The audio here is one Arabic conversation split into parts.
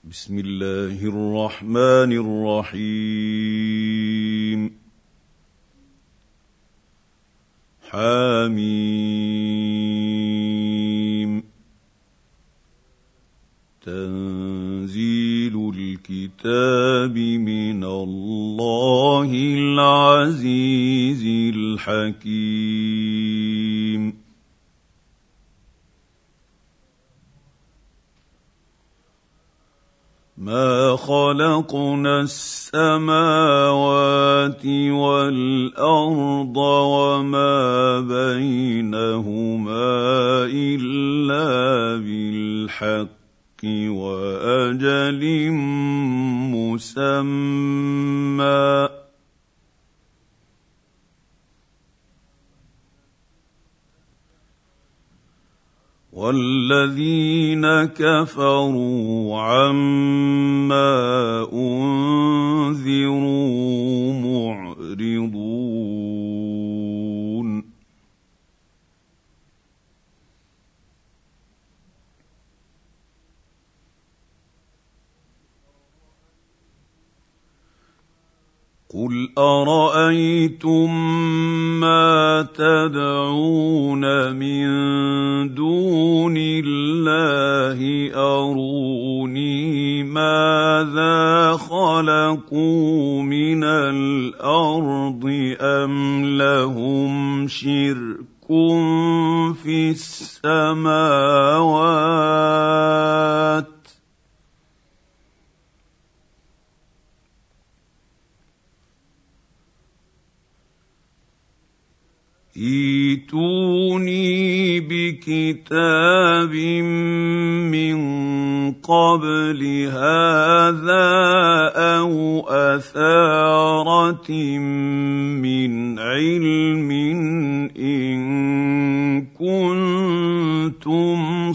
بسم الله الرحمن الرحيم حميم تنزيل الكتاب من الله العزيز الحكيم ما خلقنا السماوات والأرض وما بينهما إلا بالحق وأجل مسمى والذين كفروا عما أنذروا معرضون قل أرأيتم ما تدعون من دون الله أروني ماذا خلقوا من الأرض أم لهم شرك في السماوات ائتوني بكتاب من قبل هذا أو أثارة من علم إن كنتم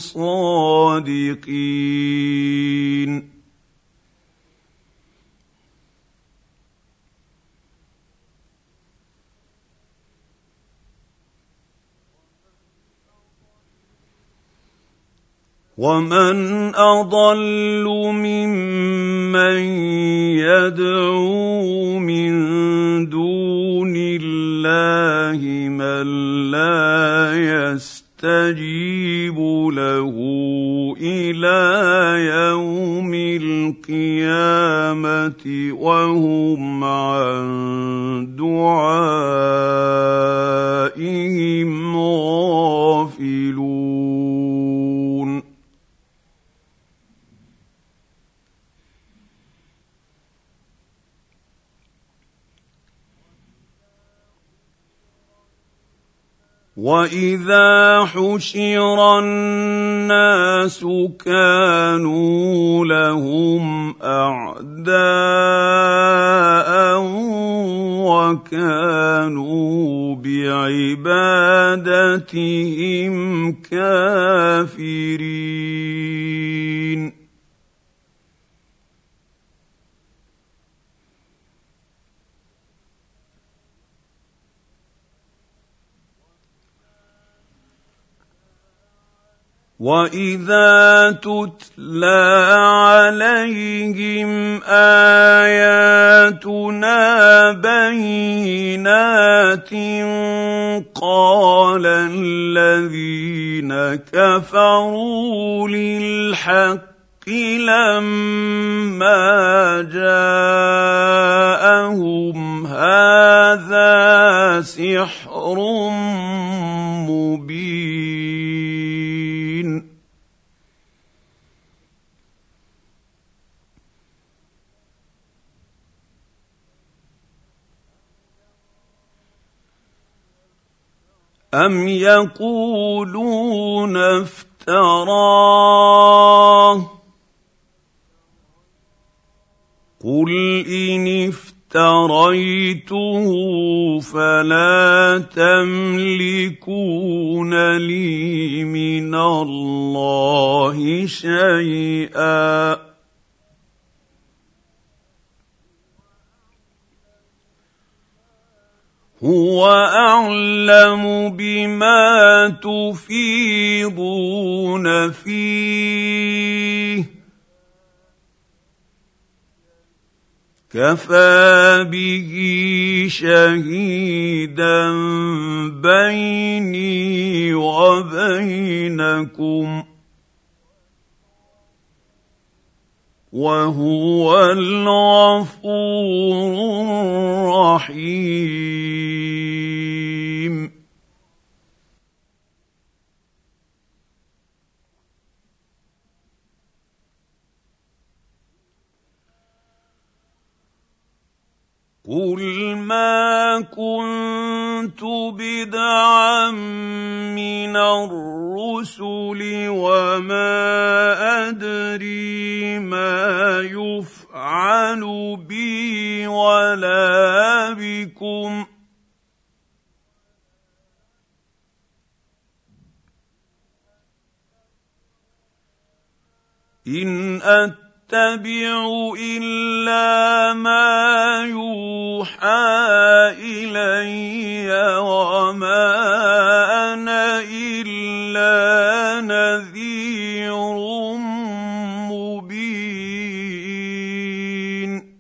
صادقين ومن أضل ممن يدعو من دون الله من لا يستجيب له إلى يوم القيامة وهم عن دعائهم غافلون وَإِذَا حُشِرَ النَّاسُ كَانُوا لَهُمْ أَعْدَاءً وَكَانُوا بِعِبَادَتِهِمْ كَافِرِينَ وَإِذَا تُتْلَىٰ عَلَيْهِمْ آيَاتُنَا بَيِّنَاتٍ قَالَ الَّذِينَ كَفَرُوا لِلْحَقِّ لَمَّا جَاءَهُمْ هَٰذَا سِحْرٌ مُّبِينٌ أَمْ يَقُولُونَ افْتَرَاهُ قُلْ إِنِ افْتَرَيْتُهُ فَلَا تَمْلِكُونَ لِي مِنَ اللَّهِ شَيْئًا هُوَ أَعْلَمُ بِمَا تُفِيضُونَ فِيهِ كفى به شهيدا بيني وبينكم وهو الغفور الرحيم. قل ما كنت بدعا من الرسل وما أدري ما يفعل بي ولا بكم إن أتبع إلا ما يوحى إلي وما أنا إلا نذير مبين.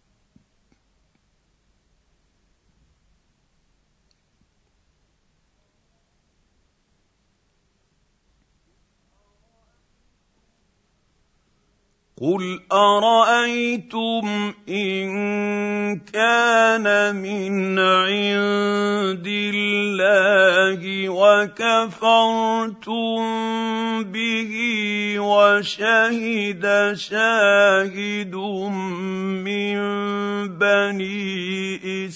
قل أرأيتم إن كان من عند الله وكفرتم به وشهد شاهد من بني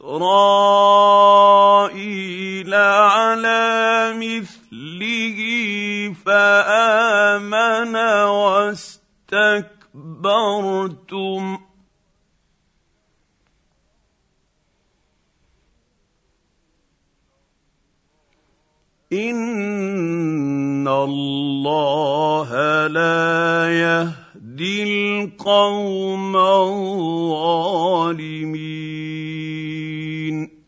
إسرائيل على مثله فآمن واستكبرتم إن الله لا يهدي القوم الظالمين.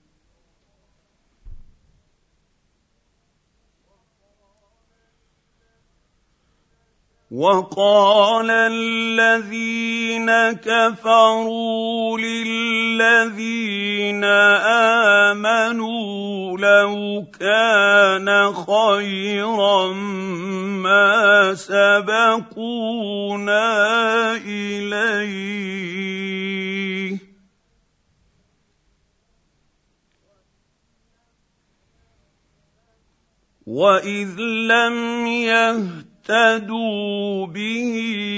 وقال الذين كفروا للذين آمنوا لو كان خيرا ما سبقونا إليه وإذ لم يهتدوا به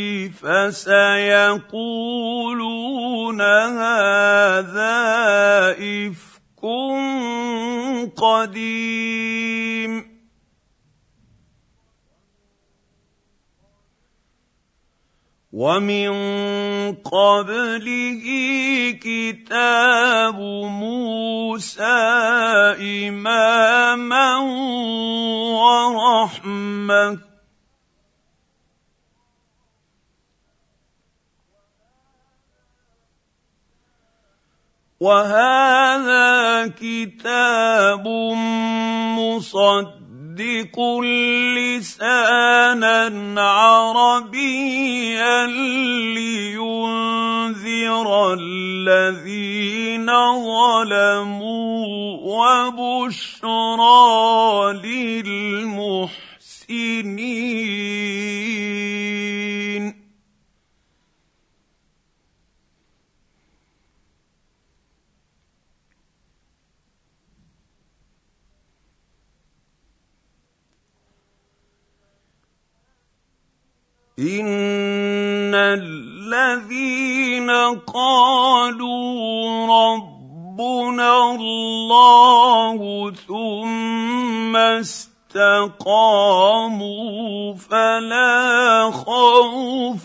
فسيقولون هذا إفك قديم ومن قبله كتاب موسى إماما ورحمة وهذا كتاب مصدق لسانا عربيا لينذر الذين ظلموا وبشرى للمحسنين. إن الذين قالوا ربنا الله ثم استقاموا فلا خوف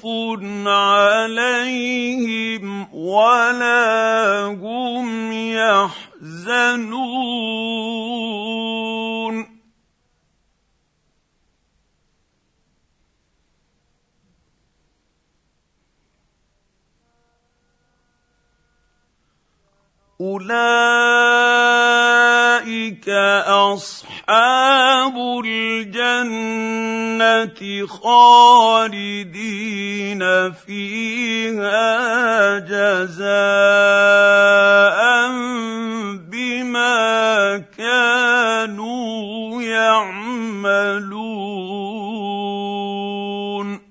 عليهم ولا هم يحزنون. أولئك أصحاب الجنة الجنه خالدين فيها جزاء بما كانوا يعملون.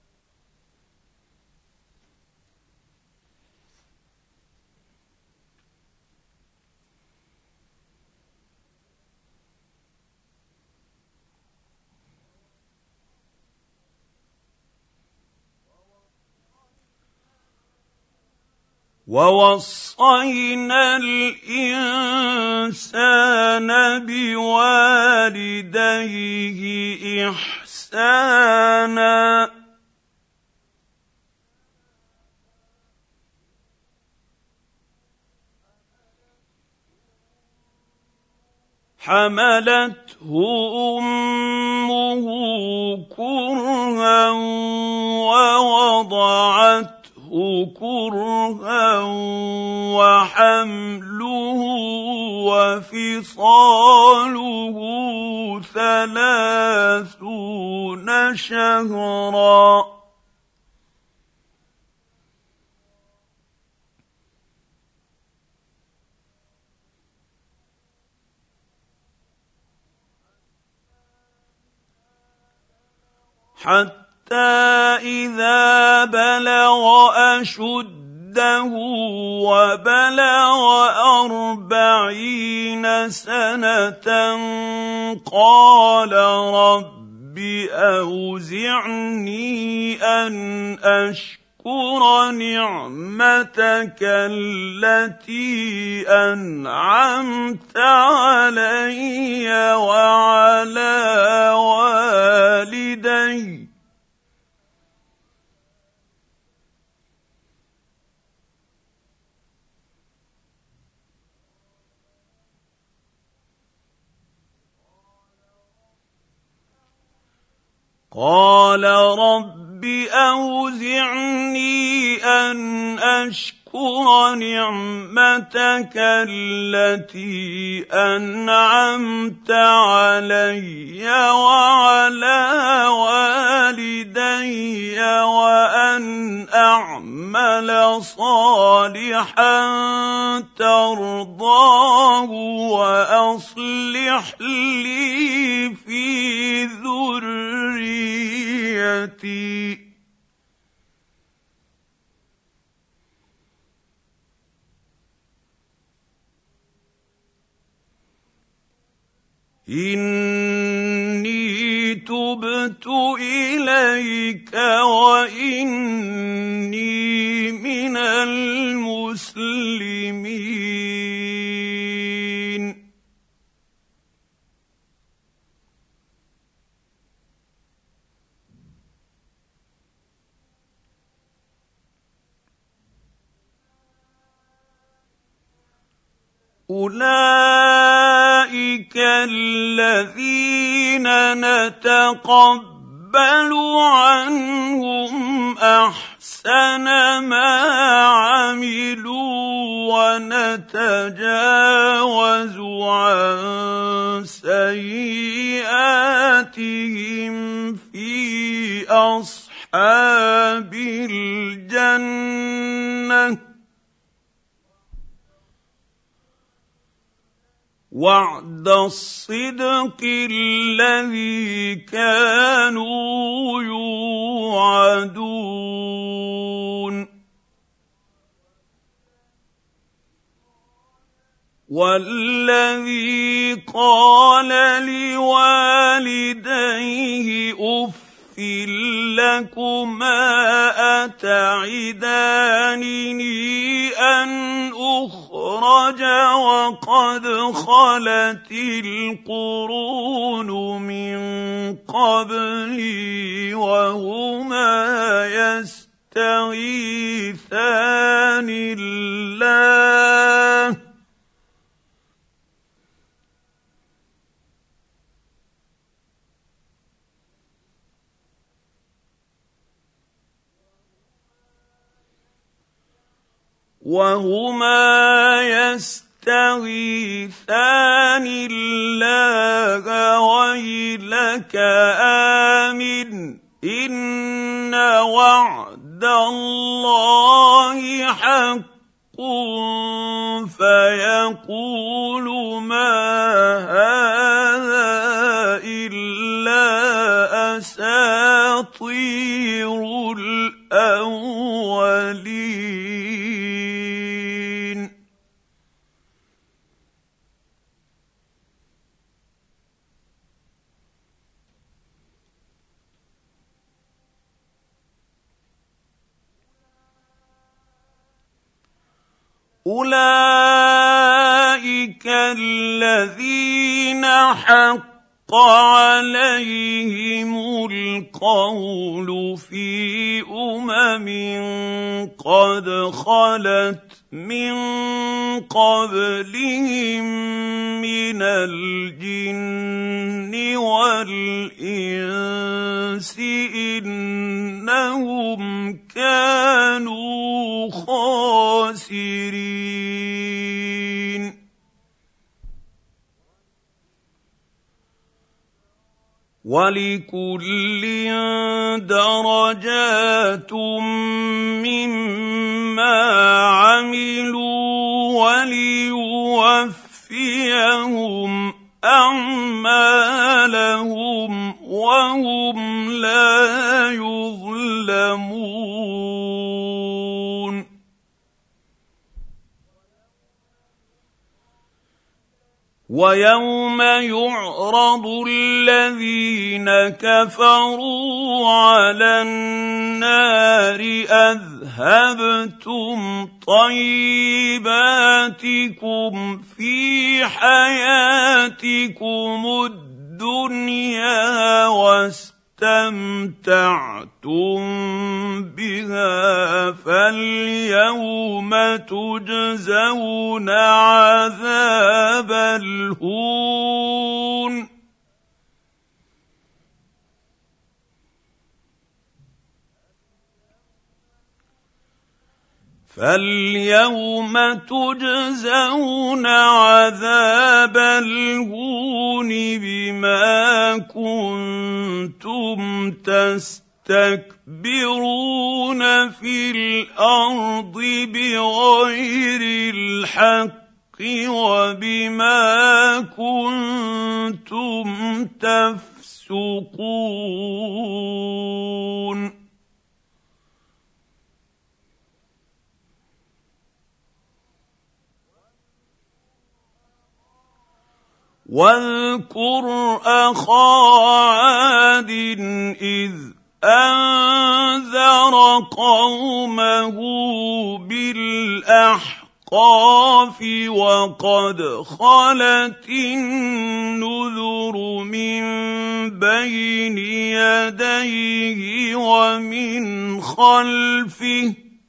ووصينا الانسان بوالديه احسانا حملته امه كرها ووضعته كرها وحمله وفصاله 30 شهرا حتى إذا بلغ أشده وبلغ 40 سنة قال رب أوزعني أن أشكر نعمتك التي أنعمت علي وعلى والدي قال رب أوزعني أن أشكر نعمتك التي أنعمت علي وعلى والدي وأن أعمل صالحا ترضاه وأصلح لي في ذريتي إني تبت إليك وإني من المسلمين. أولئك الذين نتقبل عنهم أحسن ما عملوا ونتجاوز عن سيئاتهم في أصحاب الجنة وعد الصدق الذي كانوا يوعدون. والذي قال لوالديه أف لكما أتعدانني أن أخرج وقد خلت القرون من قبلي وهما يستغيثان الله يستغيثان الله ويلك آمن إن وعد الله حق فيقول ما هذا إلا أساطير الأولين. أولئك الذين حق عليهم القول في قد خلت من قبلهم من الجن والإنس إنهم كانوا خاسرين. ولكل درجات مما عملوا وليوفيهم أعمالهم وهم لا يظلمون. ويوم يعرض الذين كفروا على النار أذهبتم طيباتكم في حياتكم الدنيا واستمتعتم بها فاليوم تجزون عذاب الهون بما كنتم تستكبرون في الأرض بغير الحق وبما كنتم تفسقون. واذكر أخا عاد إذ أنذر قومه بالأحقاف وقد خلت النذر من بين يديه ومن خلفه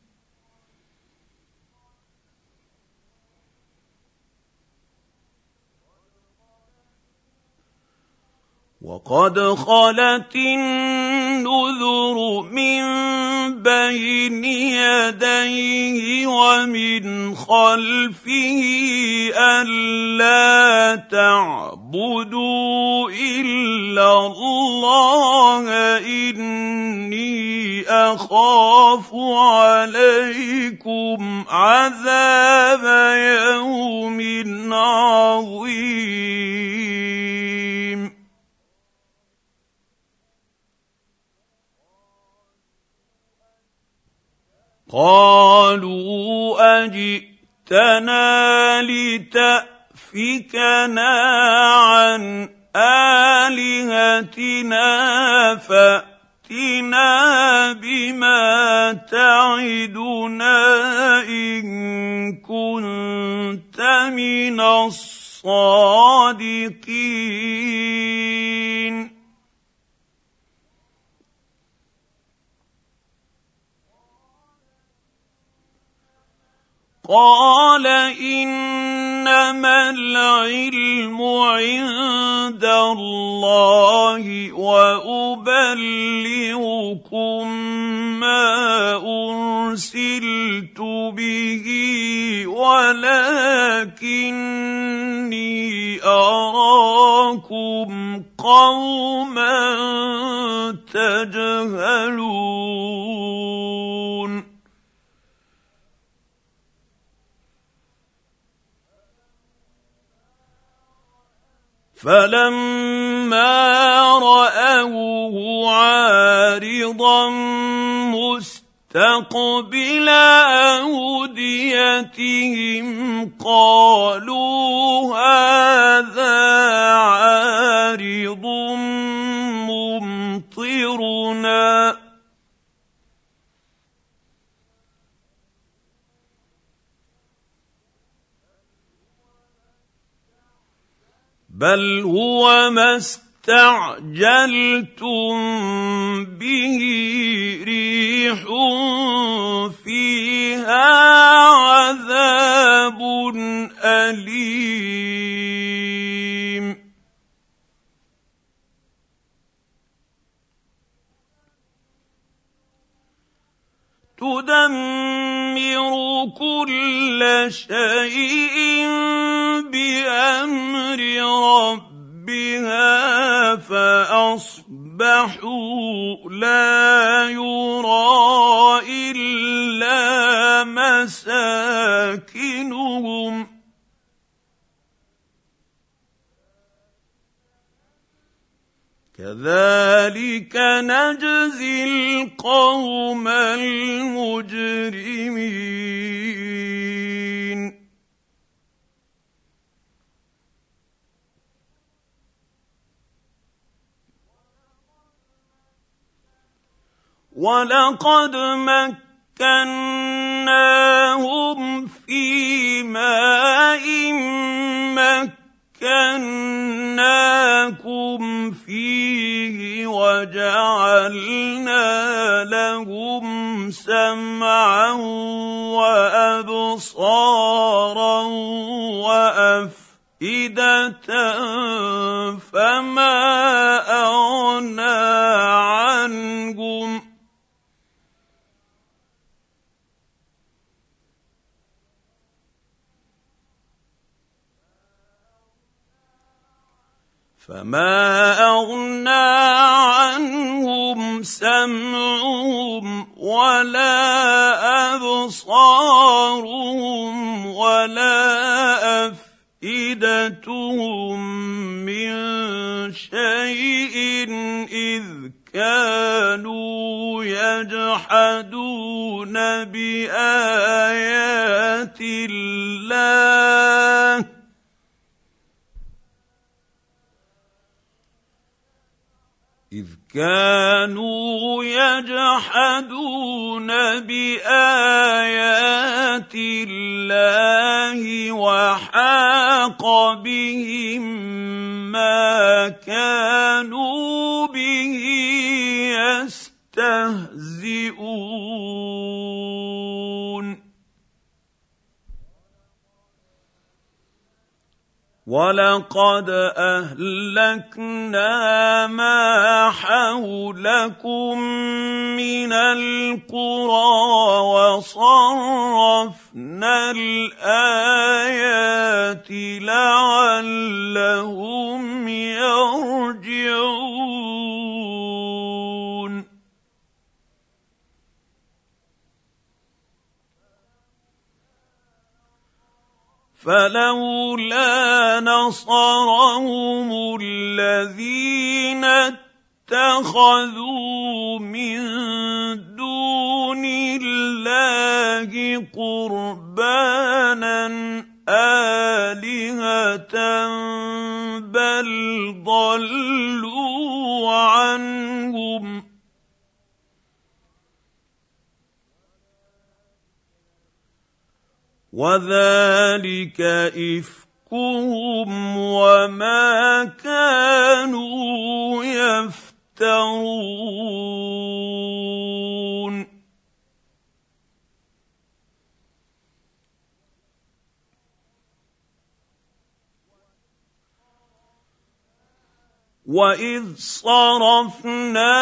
ألا تعبدوا إلا الله إني أخاف عليكم عذاب يوم عظيم. قالوا أجئتنا لتأفكنا عن آلهتنا فأتنا بما تعدنا إن كنت من الصادقين. قال إنما العلم عند الله وأبلغكم ما أرسلت به ولكني أراكم قوما تجهلون فلما رأوه عارضا مستقبل أوديتهم قالوا هذا عارض ممطرنا بل هو ما استعجلتم به ريح فيها عذاب أليم تدمر كل شيء بأمر ربها فأصبحوا لا يرى إلا مساكنهم كذلك نجزي القوم المجرمين ولقد مكناهم في ماء مكناكم فيه وجعلنا لهم سمعا وأبصارا وأفئدة فما أغنى عنهم سمعهم ولا أبصارهم ولا أفئدتهم من شيء إذ كانوا يجحدون بآيات الله كانوا يجحدون بآيات الله وحاق بهم ما كانوا به يستهزئون ولقد أهلكنا ما حولكم من القرى وصرفنا الآيات لعلهم يرجعون فلولا نصرهم الذين اتخذوا من دون الله قربانا آلهة بل ضلوا عنهم وذلك إفكهم وما كانوا يفترون وَإِذْ صَرَفْنَا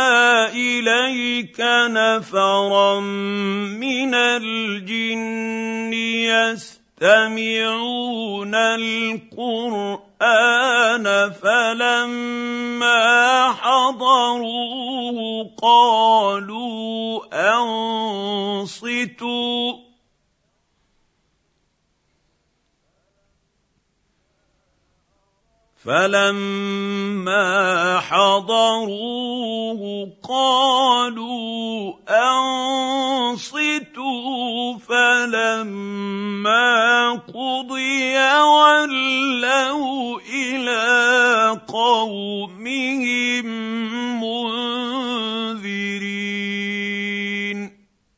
إِلَيْكَ نَفَرًا مِنَ الْجِنِّ يستمعون القرآن فلما حضروه قالوا أنصتوا فلما حضروه قالوا أنصتوا فلما قضي ولوا إلى قومهم منذرين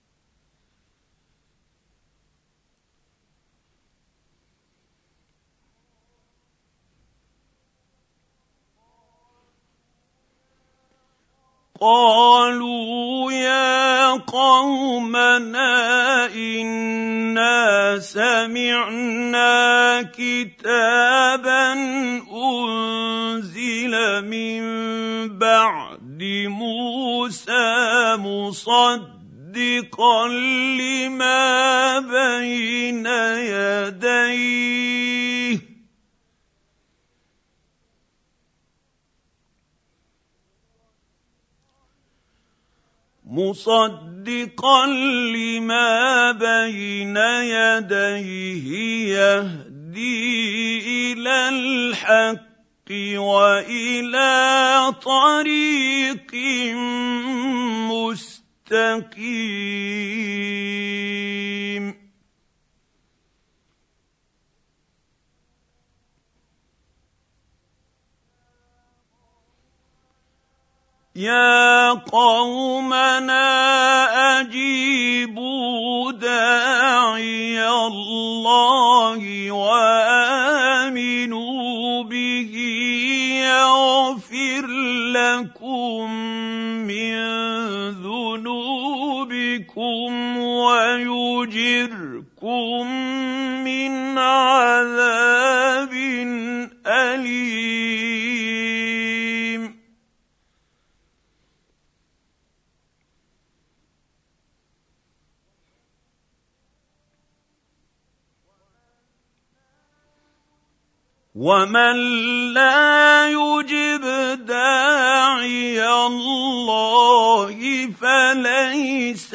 قالوا يا قومنا إنا سمعنا كتابا أنزل من بعد موسى مصدقا لما بين يديه يهدي إلى الحق وإلى طريق مستقيم يا قومنا أجيبوا داعي الله وآمنوا به يغفر لكم من ذنوبكم ويجركم من عذاب أليم ومن لا يجب داعي الله فليس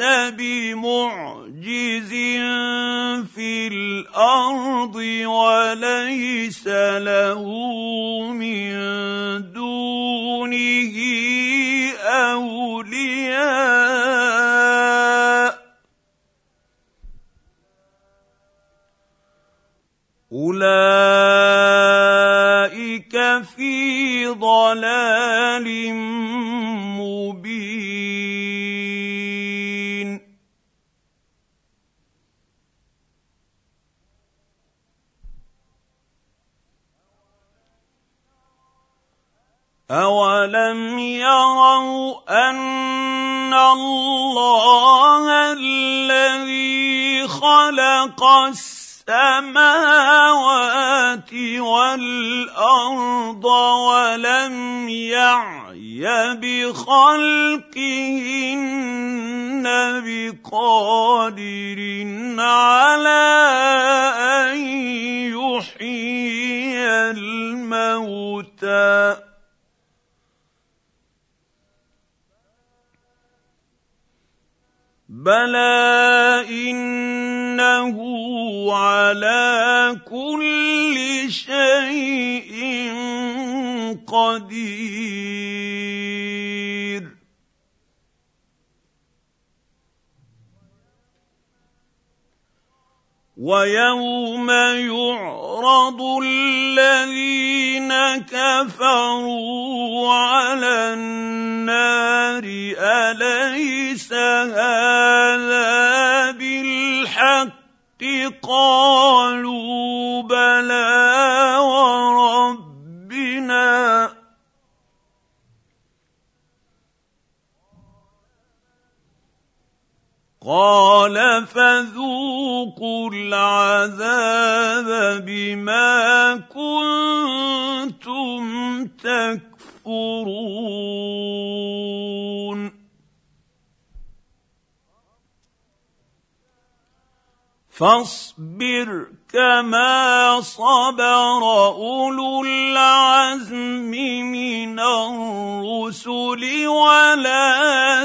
بمعجز في الأرض وليس له من دونه أولياء أولئك في ضلال مبين أولم يروا أن الله الذي خلق السماوات والأرض ولم يعي بخلقهن بقادر على أن يحيي الموتى بلى إنه على كل شيء قدير ويوم يعرض الذين كفروا على النار أليس هذا بالحق قالوا بلى وربنا قال فذوقوا العذاب بما كنتم تكفرون فاصبر كما صبر اولو العزم من الرسل ولا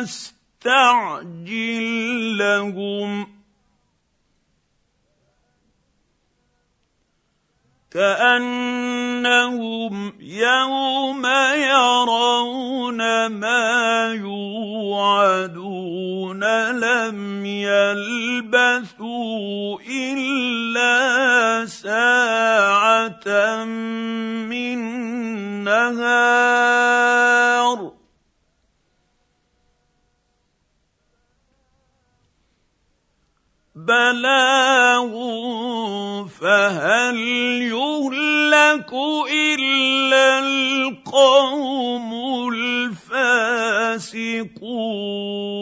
تستعجل لهم كأنهم يوم يرون ما يوعدون لم يلبثوا إلا ساعة من نهار بلاغ فهل يهلك إلا القوم الفاسقون